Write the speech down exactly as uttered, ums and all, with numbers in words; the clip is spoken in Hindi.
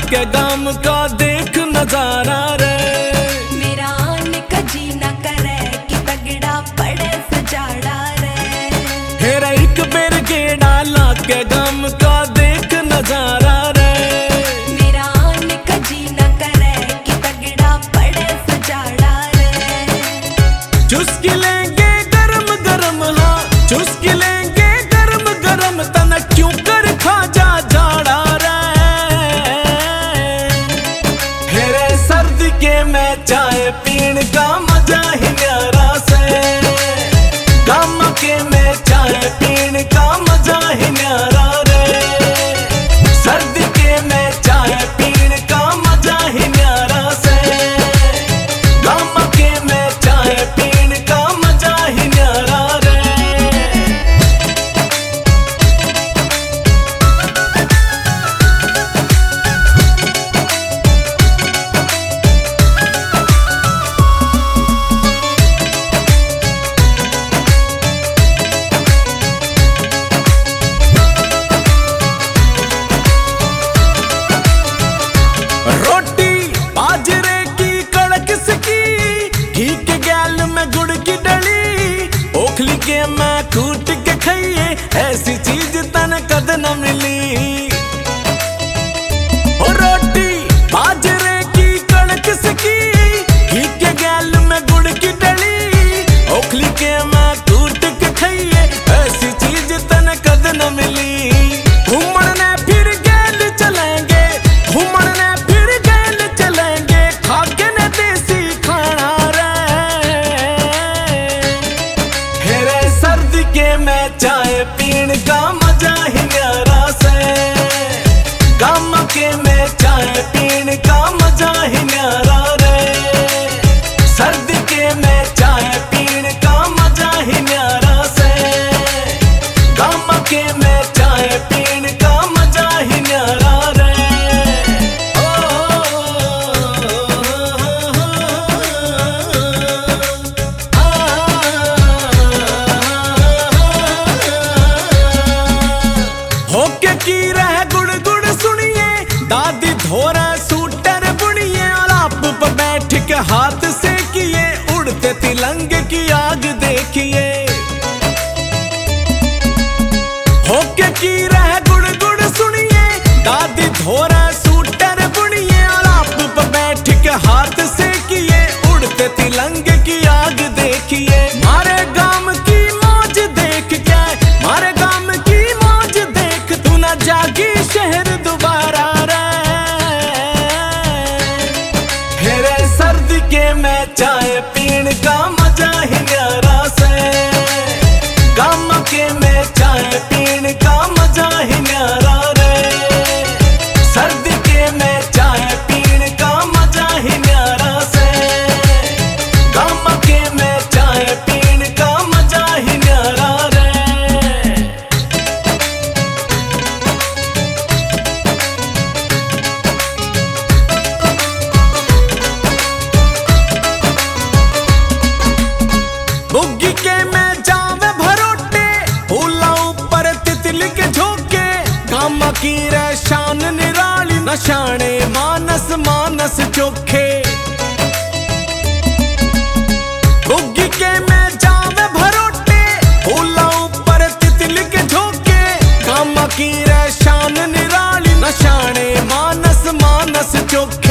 के गाम का देख नजारा रे। मेरा आन का जीना करे कि तगड़ा पड़े सजाड़ा रे। हेरा एक बेर गेड़ा ला के गाम का देख नजारा रे। मेरा आन का जीना करे कि तगड़ा पड़े सजाड़ा रे। चुस्की लेंगे गरम गरम, हाँ चुस्की लेंगे गरम गरम, तना क्यों कर खा जा जाड़ा रे। हेरे सर्दी के मैं चाय पीण का मजा ही न्यारा से। गाम के मैं चाय पीण का मजा ही न्यारा रे। सर्दी के मैं चाय पीण का मजा ही न्यारा से। गाम के मैं चाय पीण का मजा ही न्यारा रे। रोटी बाजरे की कड़क सकी, घी के गैल में गुड़ की डली, ओखली के मैं कूट के खाइए, ऐसी चीज तन कद न मिली। ओ रोटी बाजरे की कड़क सकी, घी के गैल में गुड़ की डली, ओखली के मैं कूट के खाइए, ऐसी चीज तन कद न मिली। घूमन ने फिर गैल चलेंगे, घूमन ने फिर गैल चलेंगे, खाके ने देसी खाना रे। हेरे सर्दी के मैं चाय पीण का मजा ही न्यारा से। गाम के मैं चाय पीण का मजा ही न्यारा रे। सर्दी के मैं चाय पीण का मजा ही न्यारा से। गाम के मैं चाय पीण का मजा ही न्यारा रे। होके की रह गुड़ गुड़ सुनिए, दादी धोरा सूटर बुनिए, और आप पे बैठ के हाथ से किए, उड़ते तिलंग की आग देखिए। होके की रह गुड़ गुड़ सुनिए, दादी धोरा सूटर बुनिए, और आप पे बैठ के हाथ से किए, उड़ते तिलंग की आग देखिए। मारे गाम की मौज देख के, मारे गाम की मौज देख, तू ना जागी शहर दोबारा रे। हेरे सर्दी के मैं चाय पीण का मजा ही न्यारा से। गाम के मैं चाय पीण का मजा ही न्यारा रे। सर्दी के मैं चाय पीण का मजा ही न्यारा से। गाम के मैं चाय पीण का मजा ही न्यारा रे। बुग्गी के मैं जावे भरोटे, फूला ऊपर तितली के झोंके, गाम की रे शान निराली, नशाने मानस मानस चोखे। बुग्गी के मैं जावे भरोटे, फूला ऊपर तितली के झोंके, गाम की रे शान निराली, नशाने मानस मानस चोखे।